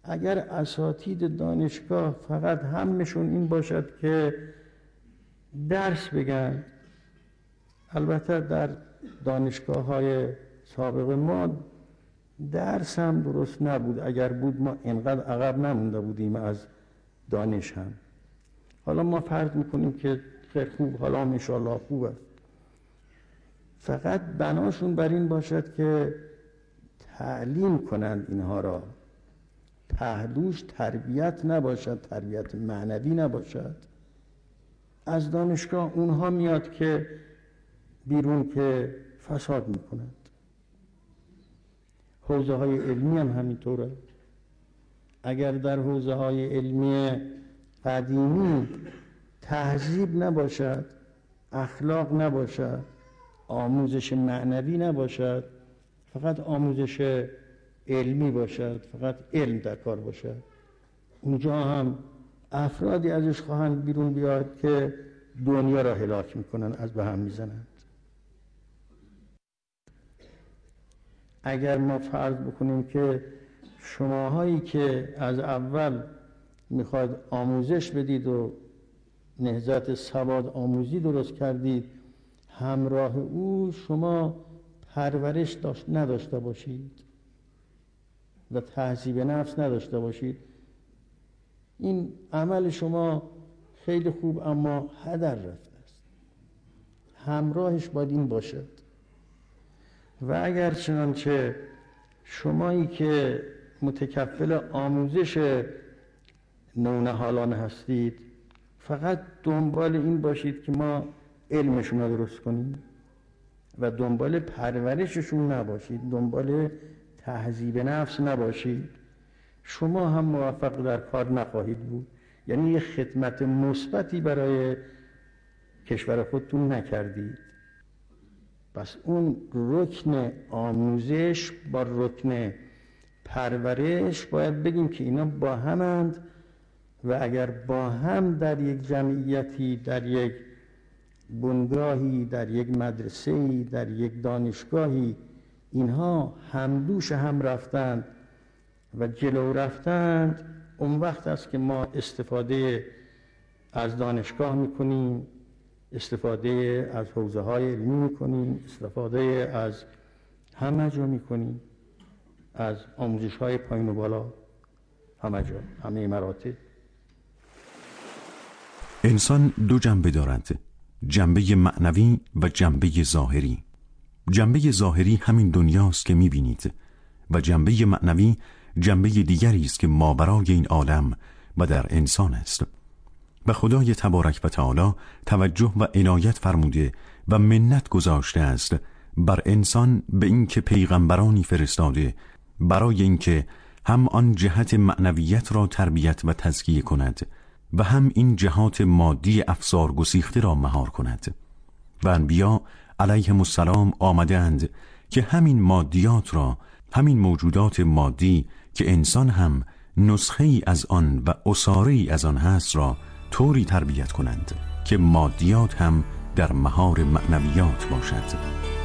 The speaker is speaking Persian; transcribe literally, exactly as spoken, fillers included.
اگر اساتید دانشگاه فقط همشون این باشد که درس بگن، البته در دانشگاه های سابق ما درس هم درست نبود، اگر بود ما اینقدر عقب نمونده بودیم از دانش هم. حالا ما فرض میکنیم که خیلی خوب، حالا هم انشاءالله خوب است، فقط بناشون بر این باشد که تعلیم کنند اینها را، پهلوش تربیت نباشد، تربیت معنوی نباشد. از دانشگاه اونها میاد که بیرون که فساد میکنند. حوزه های علمی هم همینطوره. اگر در حوزه های علمی قدیمی تهذیب نباشد، اخلاق نباشد، آموزش معنوی نباشد، فقط آموزش علمی باشد، فقط علم در کار باشد، اونجا هم افرادی ازش خواهند بیرون بیاد که دنیا را هلاک میکنن، از به هم میزنند. اگر ما فرض بکنیم که شماهایی که از اول میخواید آموزش بدید و نهضت سواد آموزی درست کردید، همراه او شما پرورش داشت نداشته باشید و تهذیب نفس نداشته باشید، این عمل شما خیلی خوب اما هدر رفته است. همراهش باید این باشد. و اگر چنانچه شمایی که متکفل آموزش نونهالان هستید فقط دنبال این باشید که ما علمشون رو درست کنیم و دنبال پرورششون نباشید، دنبال تهذیب نفس نباشید، شما هم موفق در کار نخواهید بود. یعنی یه خدمت مثبتی برای کشور خودتون نکردید. پس اون رکن آموزش با رکن پرورش باید بگیم که اینا با همند و اگر با هم در یک جمعیتی، در یک بنگاهی، در یک مدرسه‌ای، در یک دانشگاهی اینها همدوش هم رفتند و جلو رفتند، اون وقت است که ما استفاده از دانشگاه میکنیم، استفاده از حوزه های علمی میکنیم، استفاده از همه جا میکنیم، از آموزش های پایین و بالا، همه جا، همه مراتب. انسان دو جنبه دارد، جنبه معنوی و جنبه ظاهری. جنبه ظاهری همین دنیاست که میبینید و جنبه معنوی جنبه دیگری است که ماورای این عالم و در انسان است. و خدای تبارک و تعالی توجه و عنایت فرموده و منت گذاشته است بر انسان به اینکه پیغمبرانی فرستاده برای اینکه هم آن جهت معنویت را تربیت و تزکیه کند و هم این جهات مادی افسار گسیخته را مهار کند. و انبیا علیهم السلام آمدند که همین مادیات را، همین موجودات مادی که انسان هم نسخه ای از آن و عصاره ای از آن هست را طوری تربیت کنند که مادیات هم در مهار معنویات باشد.